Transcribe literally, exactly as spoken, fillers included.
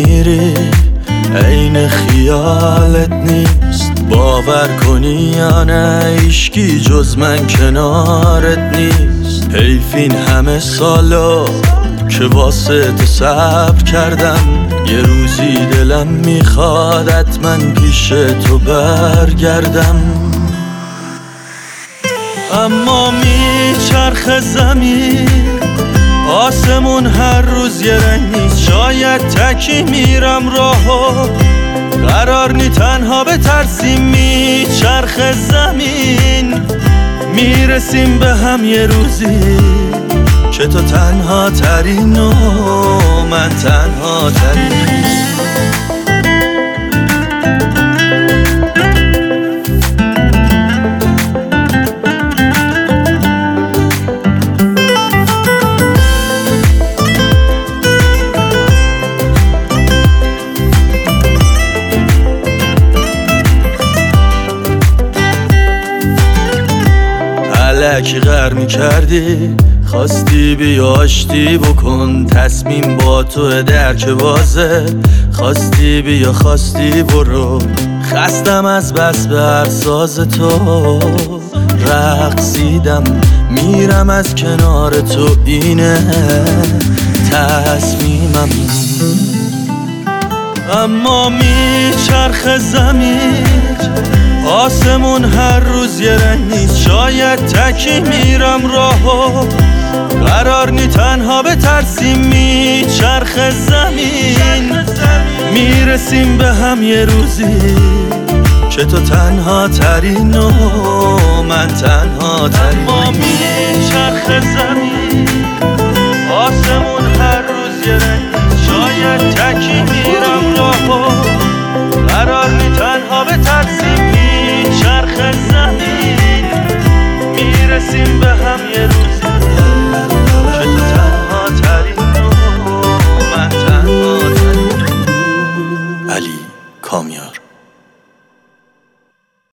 میری عین خیالت نیست، باور کنی یا نه هیچکی جز من کنارت نیست. حیف این همه سالا که واسه تو صبر کردم، یه روزی دلم میخواد حتما پیش تو برگردم. اما میچرخ زمین آسمون هر روز یه رنگ نیست، شاید تکی میرم راهو قرار نی تنها بترسیم. میچرخ زمین میرسیم به هم یه روزی که تو تنها ترین و من تنها ترین. الکی غر میکردی خواستی بیا آشتی بکن، تصمیم با تو درک بازه، خواستی بیا خواستی برو. خستم از بس به هر ساز تو رقصیدم، میرم از کنار تو اینه تصمیمم. اما میچرخ زمین آسمون هر روز یه رنگ نیست، شاید تکی میرم راهو قرار نی تنها بترسیم. میچرخ زمین میرسیم به هم یه روزی که تو تنها ترین و من تنها ترین.